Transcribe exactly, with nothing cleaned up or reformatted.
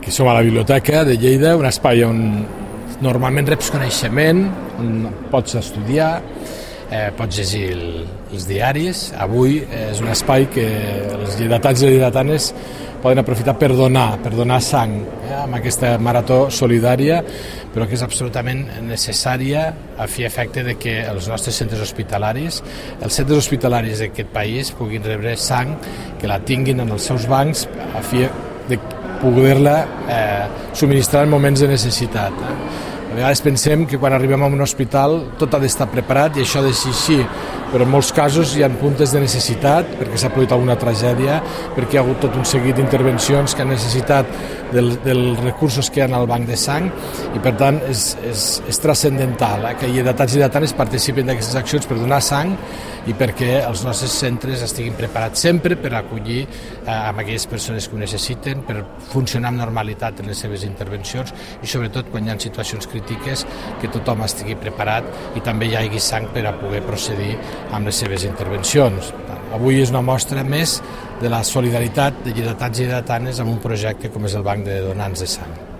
que som a la Biblioteca de Lleida, un espai on normalment reps coneixement, on pots estudiar, eh, pots llegir el, els diaris. Avui és un espai que els lleidatans i lleidatanes poden aprofitar per donar, per donar sang eh, amb aquesta marató solidària, però que és absolutament necessària a fi efecte de que els nostres centres hospitalaris, els centres hospitalaris d'aquest país puguin rebre sang, que la tinguin en els seus bancs a fi de poder-la eh, subministrar en moments de necessitat. Eh. A vegades pensem que quan arribem a un hospital tot ha d'estar preparat i això ha de ser així, però en molts casos hi ha puntes de necessitat perquè s'ha produït alguna tragèdia, perquè hi ha hagut tot un seguit d'intervencions que han necessitat del, dels recursos que hi ha al banc de sang i per tant és, és, és transcendental eh, que lleidatans i lleidatanes participin d'aquestes accions per donar sang i perquè els nostres centres estiguin preparats sempre per acollir eh, amb aquelles persones que ho necessiten, per funcionar amb normalitat en les seves intervencions i sobretot quan hi ha situacions crítiques que tothom estigui preparat i també hi hagi sang per a poder procedir amb les seves intervencions. Avui és una mostra més de la solidaritat de lleidatans i lleidatanes amb un projecte com és el Banc de Donants de Sang.